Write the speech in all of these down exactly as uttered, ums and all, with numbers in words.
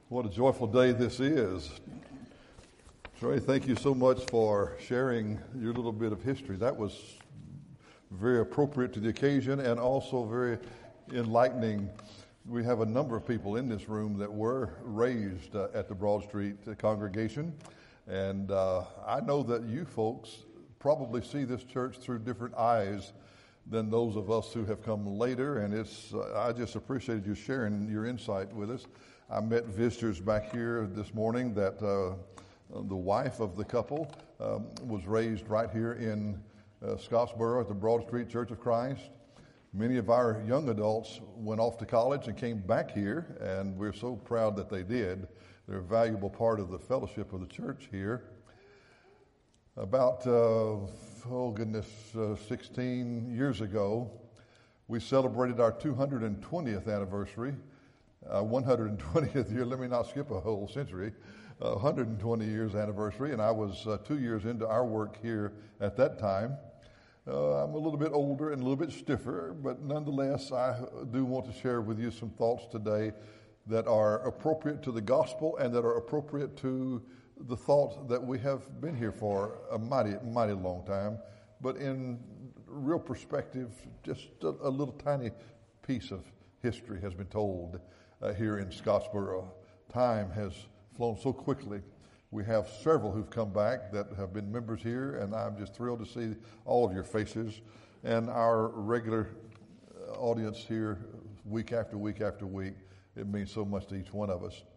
What a joyful day this is. Trey, thank you so much for sharing your little bit of history. That was very appropriate to the occasion and also very enlightening. We have a number of people in this room that were raised uh, at the Broad Street congregation. And uh, I know that you folks probably see this church through different eyes than those of us who have come later. And it's uh, I just appreciated you sharing your insight with us. I met visitors back here this morning that uh, the wife of the couple um, was raised right here in uh, Scottsboro at the Broad Street Church of Christ. Many of our young adults went off to college and came back here, and we're so proud that they did. They're a valuable part of the fellowship of the church here. About, uh, oh goodness, uh, sixteen years ago, we celebrated our two hundred twentieth anniversary. Uh, one hundred twentieth year, let me not skip a whole century, uh, one hundred twenty years anniversary, and I was uh, two years into our work here at that time. Uh, I'm a little bit older and a little bit stiffer, but nonetheless, I do want to share with you some thoughts today that are appropriate to the gospel and that are appropriate to the thought that we have been here for a mighty, mighty long time, but in real perspective, just a, a little tiny piece of history has been told Uh, here in Scottsboro. Time has flown so quickly. We have several who've come back that have been members here, and I'm just thrilled to see all of your faces and our regular audience here week after week after week. It means so much to each one of us.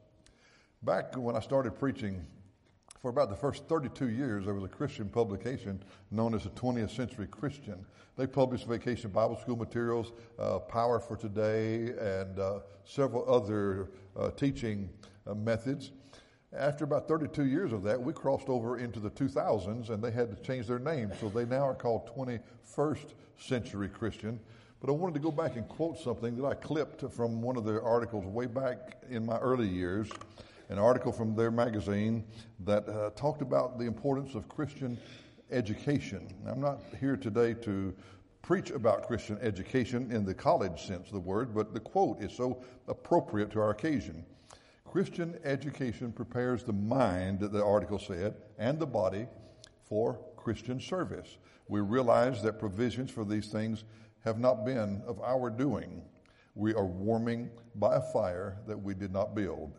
Back when I started preaching, for about the first thirty-two years, there was a Christian publication known as the twentieth Century Christian. They published Vacation Bible School materials, uh, Power for Today, and uh, several other uh, teaching uh, methods. After about thirty-two years of that, we crossed over into the two thousands, and they had to change their name. So they now are called twenty-first Century Christian. But I wanted to go back and quote something that I clipped from one of their articles way back in my early years. An article from their magazine that uh, talked about the importance of Christian education. I'm not here today to preach about Christian education in the college sense of the word, but the quote is so appropriate to our occasion. Christian education prepares the mind, the article said, and the body for Christian service. We realize that provisions for these things have not been of our doing. We are warming by a fire that we did not build.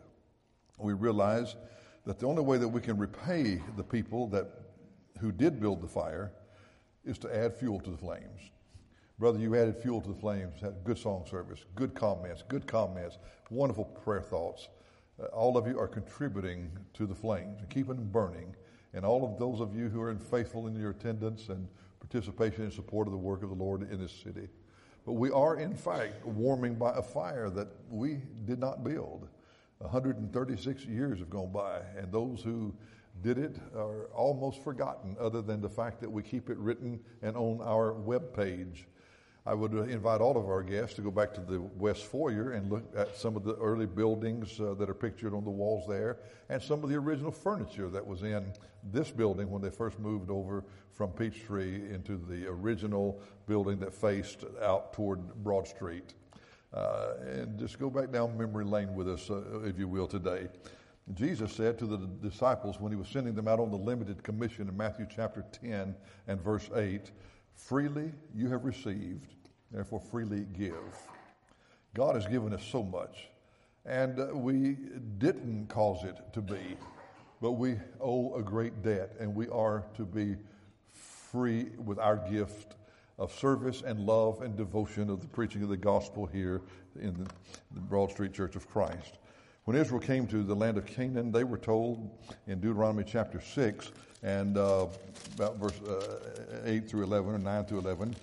We realize that the only way that we can repay the people that who did build the fire is to add fuel to the flames. Brother, you added fuel to the flames, had good song service, good comments, good comments, wonderful prayer thoughts. Uh, all of you are contributing to the flames and keeping them burning. And all of those of you who are faithful in your attendance and participation in support of the work of the Lord in this city. But we are, in fact, warming by a fire that we did not build. one hundred thirty-six years have gone by, and those who did it are almost forgotten, other than the fact that we keep it written and on our web page. I would invite all of our guests to go back to the West Foyer and look at some of the early buildings uh, that are pictured on the walls there, and some of the original furniture that was in this building when they first moved over from Peachtree into the original building that faced out toward Broad Street. Uh, and just go back down memory lane with us, uh, if you will, today. Jesus said to the disciples when he was sending them out on the limited commission in Matthew chapter ten and verse eight, freely you have received, therefore freely give. God has given us so much, and uh, we didn't cause it to be, but we owe a great debt, and we are to be free with our gift of service and love and devotion of the preaching of the gospel here in the, the Broad Street Church of Christ. When Israel came to the land of Canaan, they were told in Deuteronomy chapter six and uh, about verse uh, eight through eleven or nine through eleven.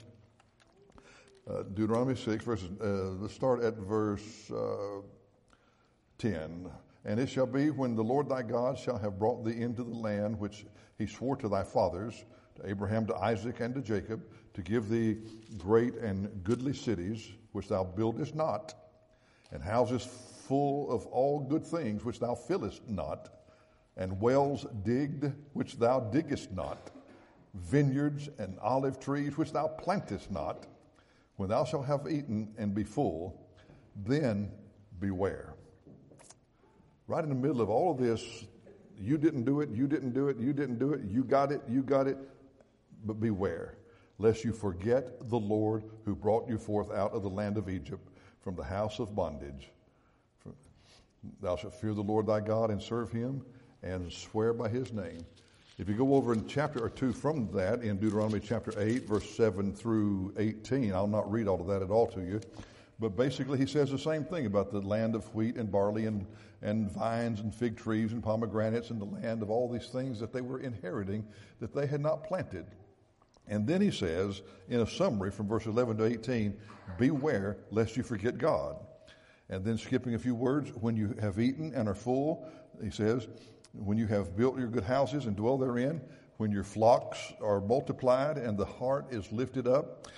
Uh, Deuteronomy six, verses, uh, let's start at verse uh, ten. And it shall be when the Lord thy God shall have brought thee into the land which he swore to thy fathers, to Abraham, to Isaac, and to Jacob, to give thee great and goodly cities, which thou buildest not, and houses full of all good things, which thou fillest not, and wells digged, which thou diggest not, vineyards and olive trees, which thou plantest not. When thou shalt have eaten and be full, then beware. right in the middle of all of this, you didn't do it, you didn't do it, you didn't do it, you got it, you got it. But beware, lest you forget the Lord who brought you forth out of the land of Egypt from the house of bondage. Thou shalt fear the Lord thy God and serve him and swear by his name. If you go over in chapter or two from that, in Deuteronomy chapter eight, verse seven through eighteen, I'll not read all of that at all to you, but basically he says the same thing about the land of wheat and barley and, and vines and fig trees and pomegranates and the land of all these things that they were inheriting that they had not planted. And then he says, in a summary from verse eleven to eighteen, beware lest you forget God. And then skipping a few words, when you have eaten and are full, he says, when you have built your good houses and dwell therein, when your flocks are multiplied and the heart is lifted up,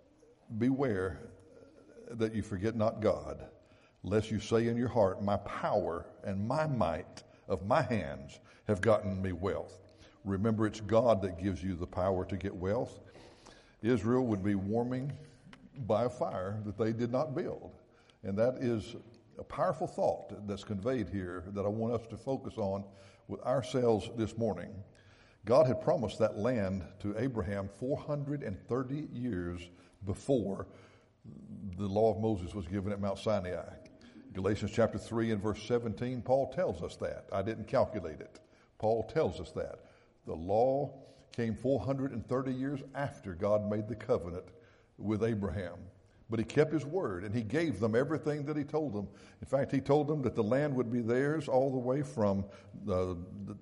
beware that you forget not God, lest you say in your heart, my power and my might of my hands have gotten me wealth. Remember, it's God that gives you the power to get wealth. Israel would be warming by a fire that they did not build. And that is a powerful thought that's conveyed here that I want us to focus on with ourselves this morning. God had promised that land to Abraham four hundred thirty years before the law of Moses was given at Mount Sinai. Galatians chapter three and verse seventeen, Paul tells us that. I didn't calculate it. Paul tells us that. The law came four hundred thirty years after God made the covenant with Abraham. But he kept his word, and he gave them everything that he told them. In fact, he told them that the land would be theirs all the way from the, the,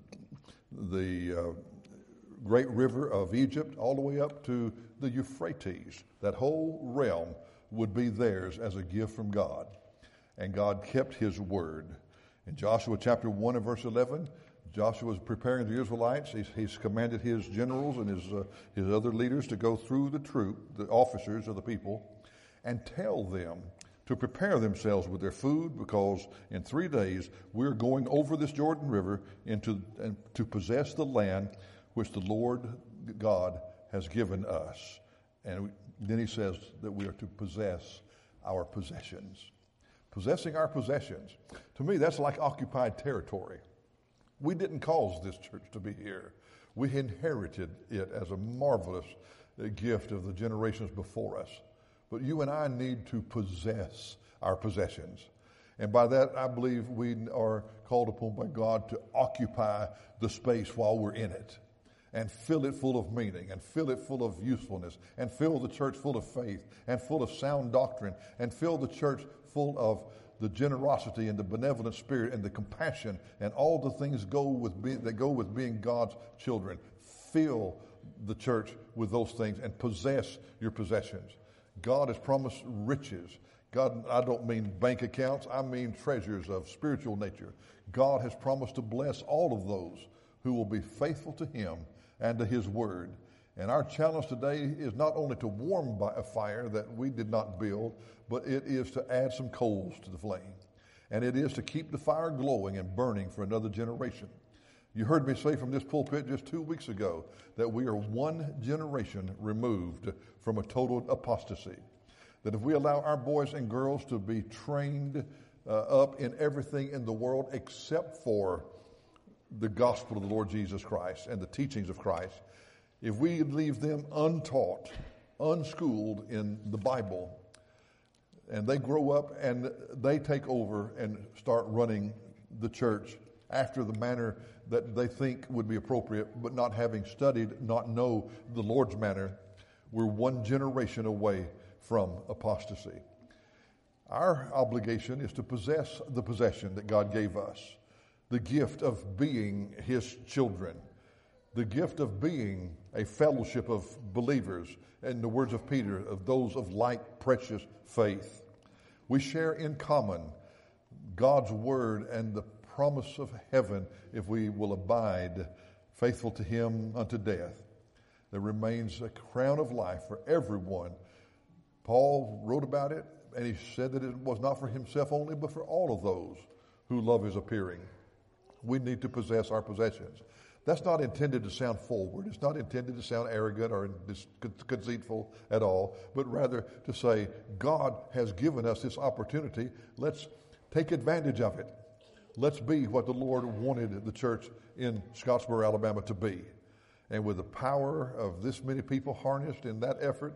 the uh, great river of Egypt all the way up to the Euphrates. That whole realm would be theirs as a gift from God. And God kept his word. In Joshua chapter one and verse eleven, Joshua is preparing the Israelites. He's, he's commanded his generals and his, uh, his other leaders to go through the troop, the officers of the people, and tell them to prepare themselves with their food, because in three days we're going over this Jordan River into and to possess the land which the Lord God has given us. And then he says that we are to possess our possessions. Possessing our possessions. To me, that's like occupied territory. We didn't cause this church to be here. We inherited it as a marvelous gift of the generations before us. But you and I need to possess our possessions. And by that, I believe we are called upon by God to occupy the space while we're in it and fill it full of meaning and fill it full of usefulness and fill the church full of faith and full of sound doctrine and fill the church full of the generosity and the benevolent spirit and the compassion and all the things go with being, that go with being God's children. Fill the church with those things and possess your possessions. God has promised riches. God, I don't mean bank accounts. I mean treasures of spiritual nature. God has promised to bless all of those who will be faithful to him and to his word. And our challenge today is not only to warm by a fire that we did not build, but it is to add some coals to the flame. And it is to keep the fire glowing and burning for another generation. You heard me say from this pulpit just two weeks ago that we are one generation removed from a total apostasy. That if we allow our boys and girls to be trained uh, up in everything in the world except for the gospel of the Lord Jesus Christ and the teachings of Christ, if we leave them untaught, unschooled in the Bible, and they grow up and they take over and start running the church after the manner that they think would be appropriate, but not having studied, not know the Lord's manner, we're one generation away from apostasy. Our obligation is to possess the possession that God gave us, the gift of being his children, the gift of being a fellowship of believers, in the words of Peter, of those of like precious faith. We share in common God's word and the promise of heaven if we will abide faithful to him unto death. There remains a crown of life for everyone. Paul wrote about it, and he said that it was not for himself only, but for all of those who love his appearing. We need to possess our possessions. That's not intended to sound forward. It's not intended to sound arrogant or conceitful at all, but rather to say, God has given us this opportunity. Let's take advantage of it. Let's be what the Lord wanted the church in Scottsboro, Alabama to be. And with the power of this many people harnessed in that effort,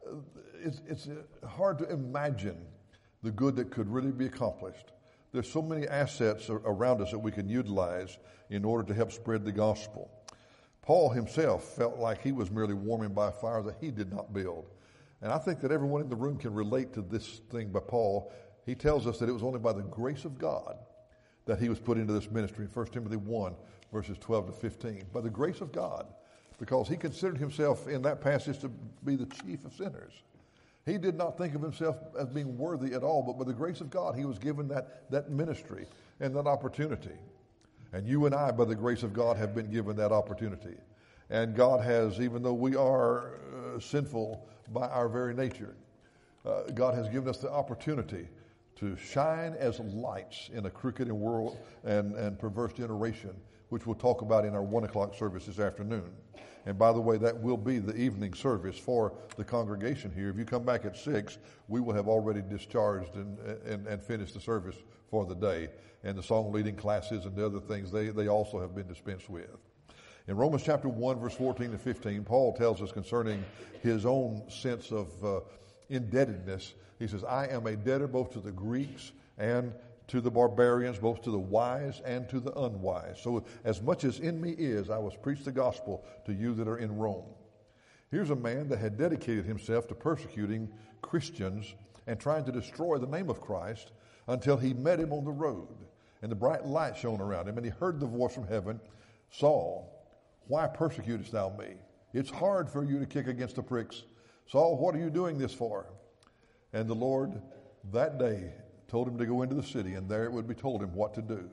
it's, it's hard to imagine the good that could really be accomplished. There's so many assets around us that we can utilize in order to help spread the gospel. Paul himself felt like he was merely warming by a fire that he did not build. And I think that everyone in the room can relate to this thing by Paul. He tells us that it was only by the grace of God that he was put into this ministry in First Timothy one, verses twelve to fifteen. By the grace of God, because he considered himself in that passage to be the chief of sinners. He did not think of himself as being worthy at all, but by the grace of God, he was given that, that ministry and that opportunity. And you and I, by the grace of God, have been given that opportunity. And God has, even though we are uh, sinful by our very nature, uh, God has given us the opportunity to shine as lights in a crooked and world and, and perverse generation, which we'll talk about in our one o'clock service this afternoon. And by the way, that will be the evening service for the congregation here. If you come back at six, we will have already discharged and, and, and finished the service for the day. And the song leading classes and the other things, they, they also have been dispensed with. In Romans chapter one, verse fourteen to fifteen, Paul tells us concerning his own sense of uh, indebtedness. He says, I am a debtor both to the Greeks and to the barbarians, both to the wise and to the unwise. So as much as in me is, I was preach the gospel to you that are in Rome. Here's a man that had dedicated himself to persecuting Christians and trying to destroy the name of Christ until he met him on the road. And the bright light shone around him, and he heard the voice from heaven, Saul, why persecutest thou me? It's hard for you to kick against the pricks. Saul, what are you doing this for? And the Lord that day told him to go into the city, and there it would be told him what to do.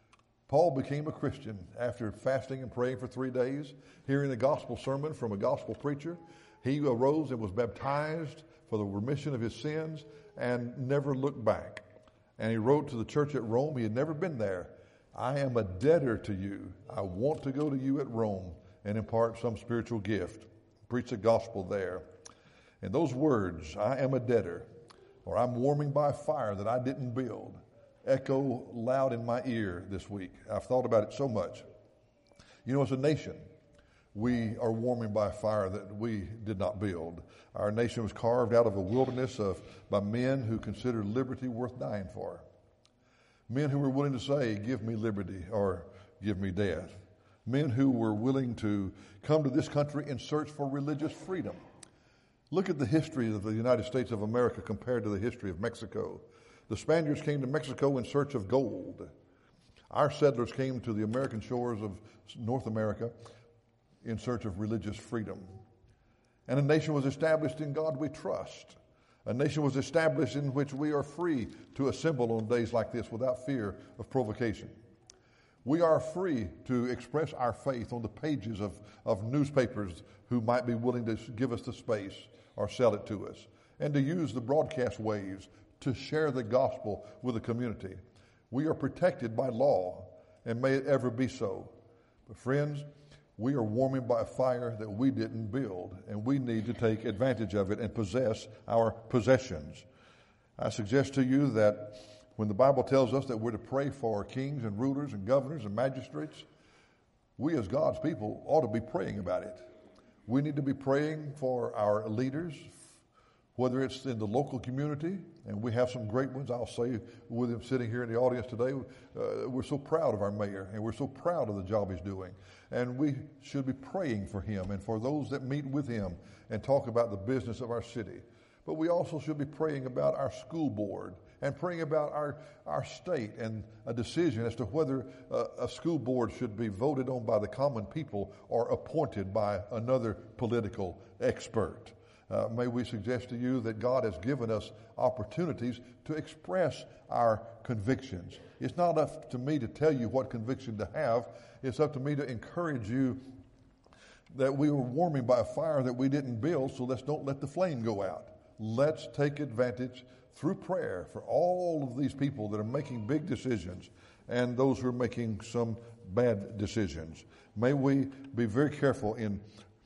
Paul became a Christian after fasting and praying for three days, hearing a gospel sermon from a gospel preacher. He arose and was baptized for the remission of his sins and never looked back. And he wrote to the church at Rome. He had never been there. I am a debtor to you. I want to go to you at Rome and impart some spiritual gift. Preach the gospel there. And those words, I am a debtor, or I'm warming by a fire that I didn't build, echo loud in my ear this week. I've thought about it so much. You know, as a nation, we are warming by a fire that we did not build. Our nation was carved out of a wilderness of by men who considered liberty worth dying for. Men who were willing to say, give me liberty or give me death. Men who were willing to come to this country in search for religious freedom. Look at the history of the United States of America compared to the history of Mexico. The Spaniards came to Mexico in search of gold. Our settlers came to the American shores of North America in search of religious freedom. And a nation was established in God we trust. A nation was established in which we are free to assemble on days like this without fear of provocation. We are free to express our faith on the pages of, of newspapers who might be willing to give us the space or sell it to us, and to use the broadcast waves to share the gospel with the community. We are protected by law, and may it ever be so. But friends, we are warming by a fire that we didn't build, and we need to take advantage of it and possess our possessions. I suggest to you that when the Bible tells us that we're to pray for kings and rulers and governors and magistrates, we as God's people ought to be praying about it. We need to be praying for our leaders, whether it's in the local community, and we have some great ones, I'll say, with him sitting here in the audience today. Uh, we're so proud of our mayor, and we're so proud of the job he's doing. And we should be praying for him and for those that meet with him and talk about the business of our city. But we also should be praying about our school board and praying about our, our state and a decision as to whether uh, a school board should be voted on by the common people or appointed by another political expert. Uh, may we suggest to you that God has given us opportunities to express our convictions. It's not up to me to tell you what conviction to have. It's up to me to encourage you that we were warming by a fire that we didn't build, so let's don't let the flame go out. Let's take advantage through prayer for all of these people that are making big decisions and those who are making some bad decisions. May we be very careful in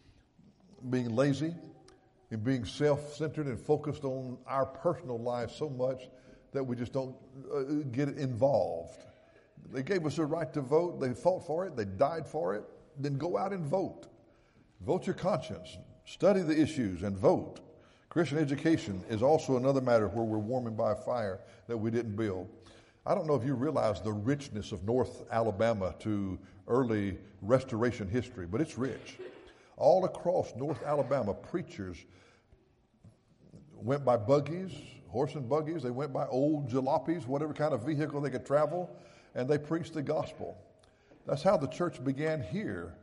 being lazy, in being self-centered and focused on our personal lives so much that we just don't uh, get involved. They gave us the right to vote. They fought for it. They died for it. Then go out and vote. Vote your conscience. Study the issues and vote. Christian education is also another matter where we're warming by a fire that we didn't build. I don't know if you realize the richness of North Alabama to early Restoration history, but it's rich. All across North Alabama, preachers went by buggies, horse and buggies. They went by old jalopies, whatever kind of vehicle they could travel, and they preached the gospel. That's how the church began here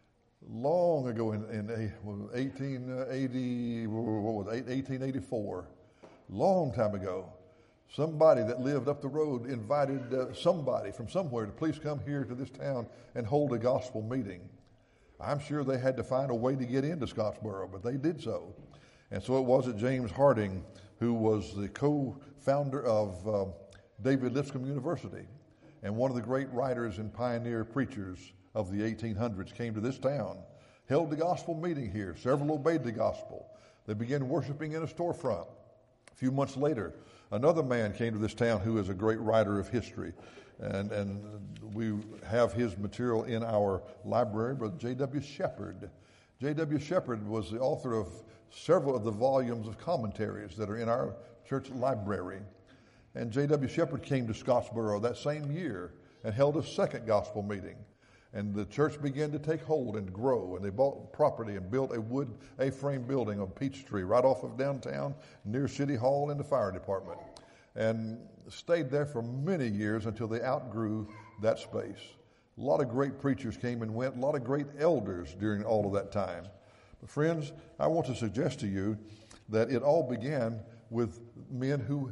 long ago in, in eighteen eighty, what was it, eighteen eighty-four, long time ago. Somebody that lived up the road invited uh, somebody from somewhere to please come here to this town and hold a gospel meeting. I'm sure they had to find a way to get into Scottsboro, but they did so. And so it was that James Harding, who was the co-founder of uh, David Lipscomb University and one of the great writers and pioneer preachers of the eighteen hundreds, came to this town, held the gospel meeting here. Several obeyed the gospel. They began worshiping in a storefront. A few months later, another man came to this town who is a great writer of history, and, and we have his material in our library, Brother J W Shepherd. J W Shepherd was the author of several of the volumes of commentaries that are in our church library. And J W Shepherd came to Scottsboro that same year and held a second gospel meeting. And the church began to take hold and grow, and they bought property and built a wood A-frame building on Peachtree right off of downtown near City Hall and the fire department, and stayed there for many years until they outgrew that space. A lot of great preachers came and went, a lot of great elders during all of that time. But friends, I want to suggest to you that it all began with men who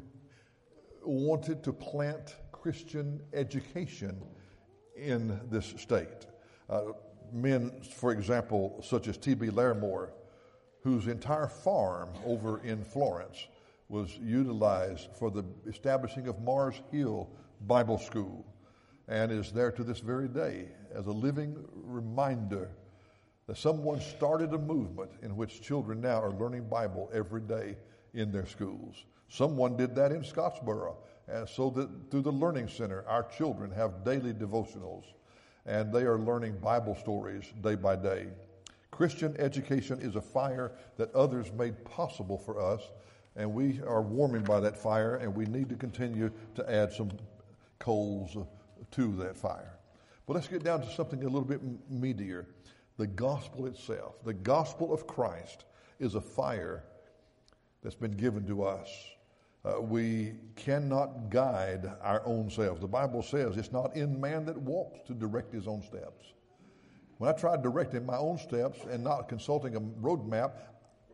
wanted to plant Christian education in this state. Uh, men, for example, such as T B Larimore, whose entire farm over in Florence was utilized for the establishing of Mars Hill Bible School, and is there to this very day as a living reminder that someone started a movement in which children now are learning Bible every day in their schools. Someone did that in Scottsboro, and so that through the Learning Center, our children have daily devotionals, and they are learning Bible stories day by day. Christian education is a fire that others made possible for us, and we are warming by that fire, and we need to continue to add some coals to that fire. But let's get down to something a little bit meatier. The gospel itself, the gospel of Christ, is a fire that's been given to us. Uh, we cannot guide our own selves. The Bible says it's not in man that walks to direct his own steps. When I try directing my own steps and not consulting a road map,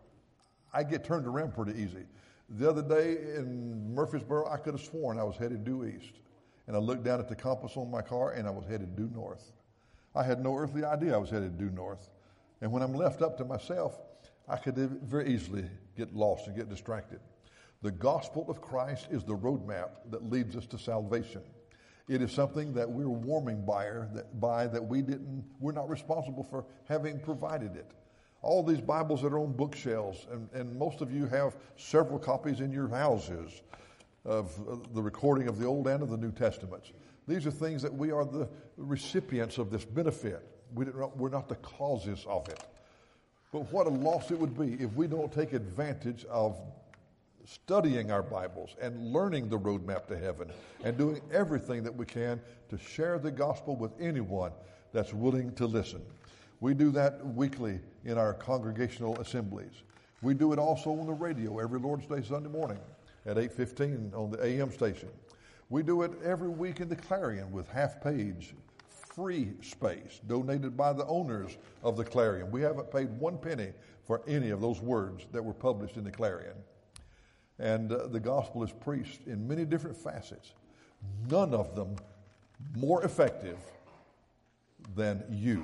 I get turned around pretty easy. The other day in Murfreesboro, I could have sworn I was headed due east. And I looked down at the compass on my car, and I was headed due north. I had no earthly idea I was headed due north. And when I'm left up to myself, I could very easily get lost and get distracted. The gospel of Christ is the roadmap that leads us to salvation. It is something that we're warming by, that, by that we didn't, we're not responsible for having provided it. All these Bibles that are on bookshelves, and, and most of you have several copies in your houses of the recording of the Old and of the New Testaments. These are things that we are the recipients of this benefit. We didn't, we're not the causes of it. But what a loss it would be if we don't take advantage of studying our Bibles and learning the roadmap to heaven and doing everything that we can to share the gospel with anyone that's willing to listen. We do that weekly in our congregational assemblies. We do it also on the radio every Lord's Day Sunday morning at eight fifteen on the A M station. We do it every week in the Clarion with half-page free space donated by the owners of the Clarion. We haven't paid one penny for any of those words that were published in the Clarion. And uh, the gospel is preached in many different facets, none of them more effective than you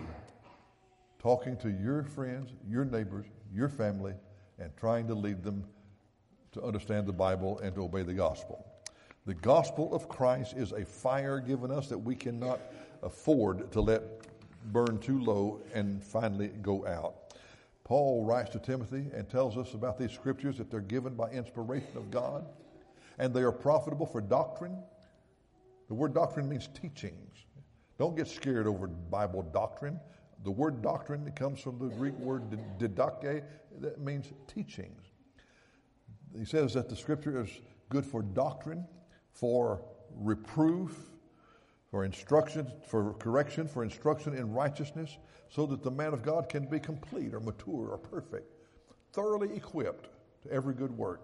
talking to your friends, your neighbors, your family, and trying to lead them to understand the Bible and to obey the gospel. The gospel of Christ is a fire given us that we cannot afford to let burn too low and finally go out. Paul writes to Timothy and tells us about these scriptures, that they're given by inspiration of God, and they are profitable for doctrine, The word doctrine means teachings. Don't get scared over Bible doctrine. The word doctrine comes from the Greek word didake, that means teachings. He says that the Scripture is good for doctrine, for reproof, for instruction, for correction, for instruction in righteousness, so that the man of God can be complete or mature or perfect, thoroughly equipped to every good work.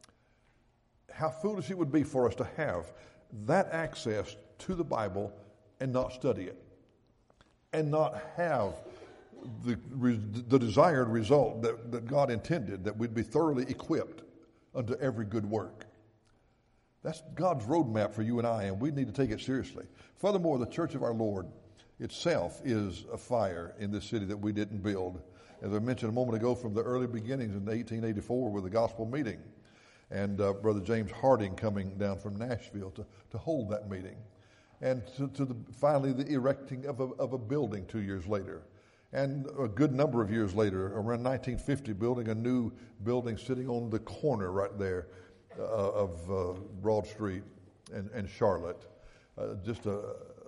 How foolish it would be for us to have that access to the Bible and not study it, and not have the, the desired result that, that God intended, that we'd be thoroughly equipped unto every good work. That's God's roadmap for you and I, and we need to take it seriously. Furthermore, the church of our Lord itself is a fire in this city that we didn't build. As I mentioned a moment ago, from the early beginnings in eighteen eighty-four with the gospel meeting, and uh, Brother James Harding coming down from Nashville to, to hold that meeting, and to, to the, finally the erecting of a, of a building two years later. And a good number of years later, around nineteen fifty, building a new building sitting on the corner right there uh, of uh, Broad Street and, and Charlotte. Uh, just a,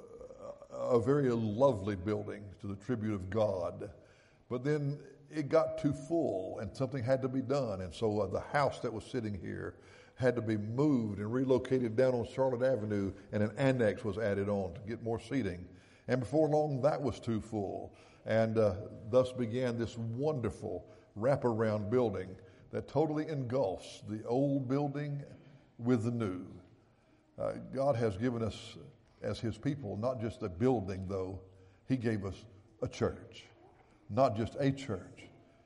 a very lovely building to the tribute of God. But then it got too full and something had to be done. And so uh, the house that was sitting here had to be moved and relocated down on Charlotte Avenue, and an annex was added on to get more seating. And before long, that was too full. And uh, thus began this wonderful wraparound building that totally engulfs the old building with the new. Uh, God has given us, as His people, not just a building, though. He gave us a church. Not just a church,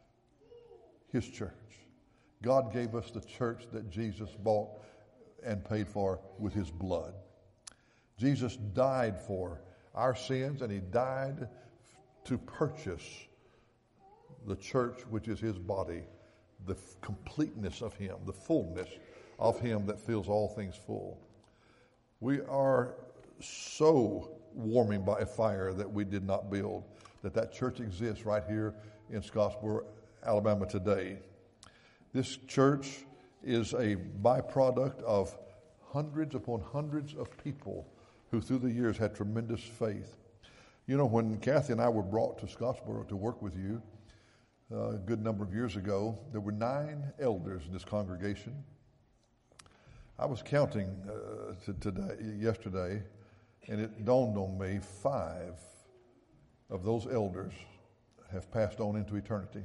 His church. God gave us the church that Jesus bought and paid for with His blood. Jesus died for our sins, and He died to purchase the church, which is His body, the f- completeness of Him, the fullness of Him that fills all things full. We are so warming by a fire that we did not build, that that church exists right here in Scottsboro, Alabama today. This church is a byproduct of hundreds upon hundreds of people who through the years had tremendous faith. You know, when Kathy and I were brought to Scottsboro to work with you uh, a good number of years ago, there were nine elders in this congregation. I was counting uh, to today, yesterday, and it dawned on me five of those elders have passed on into eternity.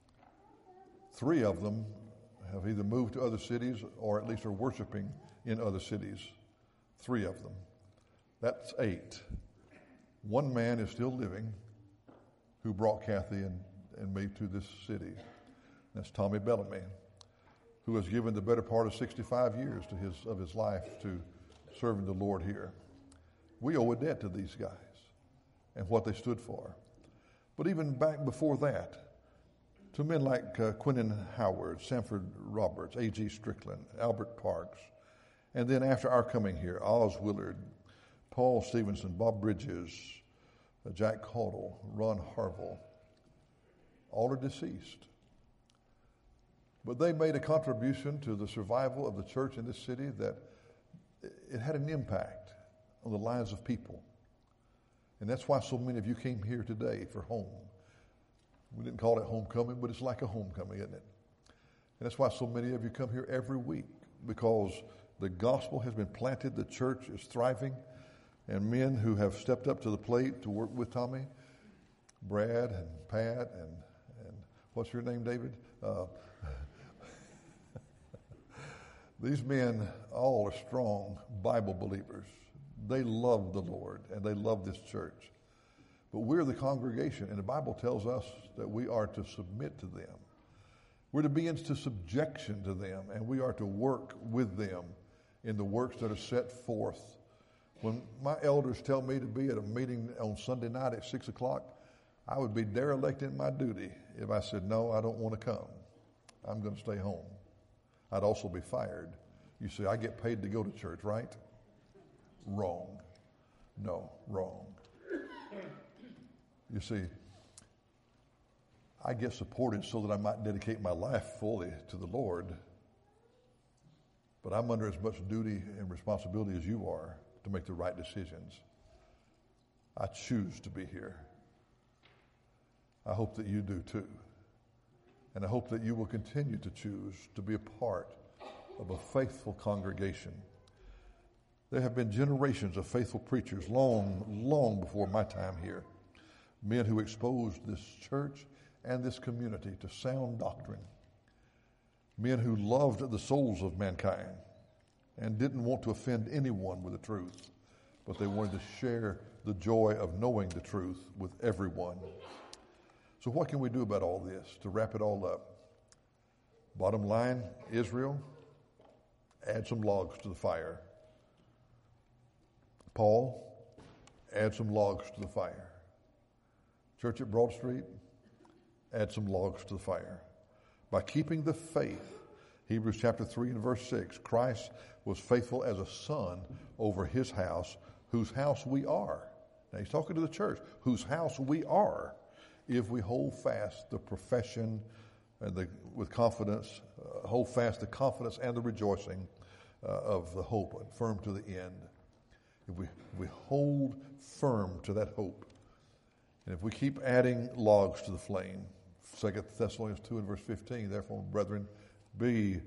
Three of them have either moved to other cities or at least are worshiping in other cities. Three of them. That's eight. One man is still living who brought Kathy and, and me to this city. That's Tommy Bellamy, who has given the better part of sixty-five years to his of his life to serving the Lord here. We owe a debt to these guys and what they stood for. But even back before that, to men like uh, Quentin Howard, Sanford Roberts, A G Strickland, Albert Parks, and then after our coming here, Oz Willard, Paul Stevenson, Bob Bridges, uh, Jack Caudle, Ron Harville, all are deceased. But they made a contribution to the survival of the church in this city that it had an impact on the lives of people. And that's why so many of you came here today for home. We didn't call it homecoming, but it's like a homecoming, isn't it? And that's why so many of you come here every week, because the gospel has been planted, the church is thriving, and men who have stepped up to the plate to work with Tommy, Brad and Pat and, and what's your name, David? Uh, these men all are strong Bible believers. They love the Lord and they love this church. But we're the congregation, and the Bible tells us that we are to submit to them. We're to be into subjection to them, and we are to work with them in the works that are set forth. When my elders tell me to be at a meeting on Sunday night at six o'clock, I would be derelict in my duty if I said, no, I don't want to come. I'm going to stay home. I'd also be fired. You see, I get paid to go to church, right? Wrong. No, wrong. You see, I get supported so that I might dedicate my life fully to the Lord, but I'm under as much duty and responsibility as you are to make the right decisions. I choose to be here. I hope that you do too. And I hope that you will continue to choose to be a part of a faithful congregation. There have been generations of faithful preachers long, long before my time here. Men who exposed this church and this community to sound doctrine. Men who loved the souls of mankind and didn't want to offend anyone with the truth, but they wanted to share the joy of knowing the truth with everyone. So what can we do about all this to wrap it all up? Bottom line, Israel, add some logs to the fire. Paul, add some logs to the fire. Church at Broad Street, add some logs to the fire. By keeping the faith, Hebrews chapter three and verse six, Christ was faithful as a son over his house, whose house we are. Now he's talking to the church, whose house we are, if we hold fast the profession and the, with confidence, uh, hold fast the confidence and the rejoicing uh, of the hope, and firm to the end. If we, if we hold firm to that hope, and if we keep adding logs to the flame, Second Thessalonians two and verse fifteen, therefore, brethren, be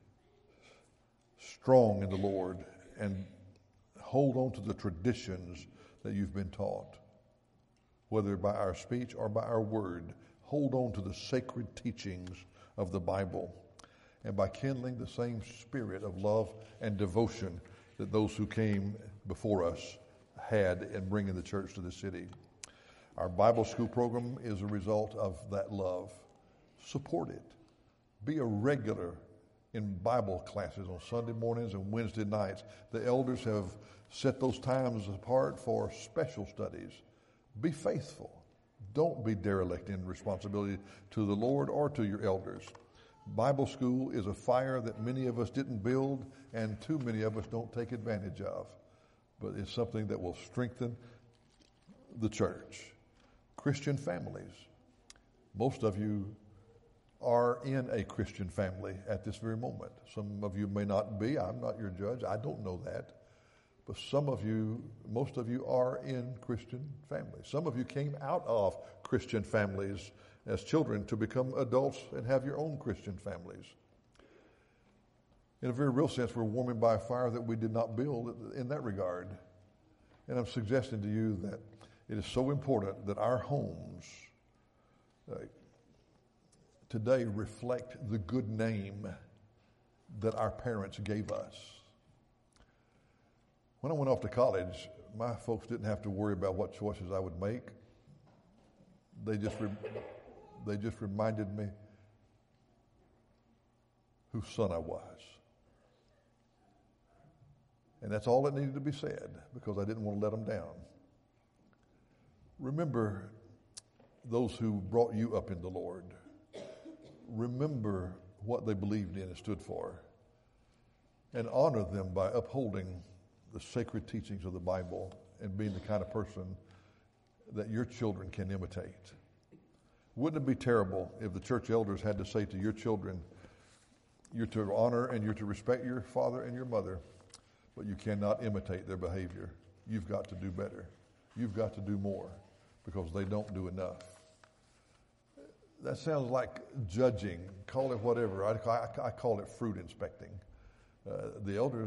strong in the Lord and hold on to the traditions that you've been taught, whether by our speech or by our word. Hold on to the sacred teachings of the Bible, and by kindling the same spirit of love and devotion that those who came before us had in bringing the church to the city. Our Bible school program is a result of that love. Support it. Be a regular in Bible classes on Sunday mornings and Wednesday nights. The elders have set those times apart for special studies. Be faithful. Don't be derelict in responsibility to the Lord or to your elders. Bible school is a fire that many of us didn't build and too many of us don't take advantage of. But it's something that will strengthen the church. Christian families. Most of you are in a Christian family at this very moment. Some of you may not be. I'm not your judge. I don't know that. But some of you, most of you are in Christian families. Some of you came out of Christian families as children to become adults and have your own Christian families. In a very real sense, we're warming by a fire that we did not build in that regard. And I'm suggesting to you that it is so important that our homes uh, today reflect the good name that our parents gave us. When I went off to college, my folks didn't have to worry about what choices I would make. They just re- they just reminded me whose son I was. And that's all that needed to be said, because I didn't want to let them down. Remember those who brought you up in the Lord. Remember what they believed in and stood for. And honor them by upholding the sacred teachings of the Bible and being the kind of person that your children can imitate. Wouldn't it be terrible if the church elders had to say to your children, you're to honor and you're to respect your father and your mother, but you cannot imitate their behavior. You've got to do better. You've got to do more, because they don't do enough. That sounds like judging. Call it whatever. I, I, I call it fruit inspecting. Uh, the elders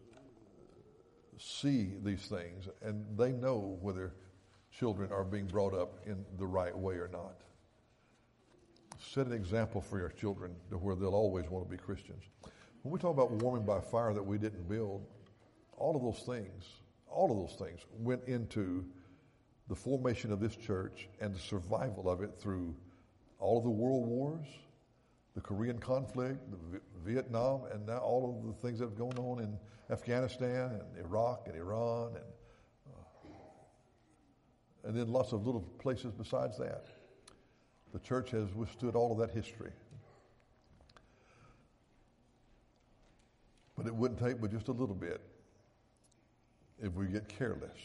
see these things, and they know whether children are being brought up in the right way or not. Set an example for your children to where they'll always want to be Christians. When we talk about warming by fire that we didn't build, all of those things, all of those things went into the formation of this church and the survival of it through all of the world wars, the Korean conflict, the v- Vietnam, and now all of the things that have gone on in Afghanistan and Iraq and Iran, and uh, and then lots of little places besides that. The church has withstood all of that history. But it wouldn't take but just a little bit if we get careless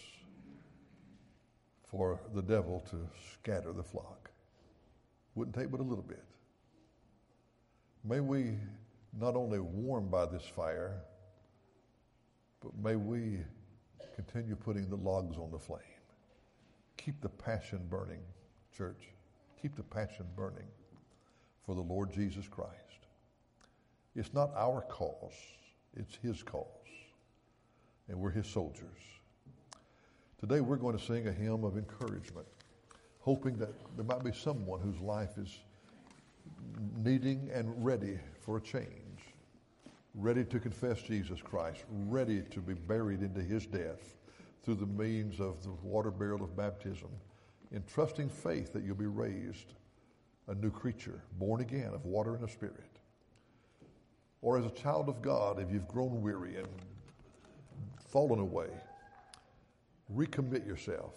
for the devil to scatter the flock. Wouldn't take but a little bit. May we not only warm by this fire, but may we continue putting the logs on the flame. Keep the passion burning, church. Keep the passion burning for the Lord Jesus Christ. It's not our cause, it's his cause. And we're his soldiers. Today we're going to sing a hymn of encouragement, hoping that there might be someone whose life is needing and ready for a change, ready to confess Jesus Christ, ready to be buried into his death through the means of the water burial of baptism, in trusting faith that you'll be raised a new creature, born again of water and the Spirit. Or as a child of God, if you've grown weary and fallen away, recommit yourself.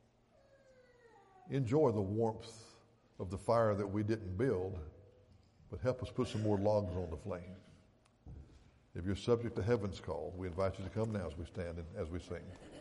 Enjoy the warmth of the fire that we didn't build, but help us put some more logs on the flame. If you're subject to heaven's call, we invite you to come now as we stand and as we sing.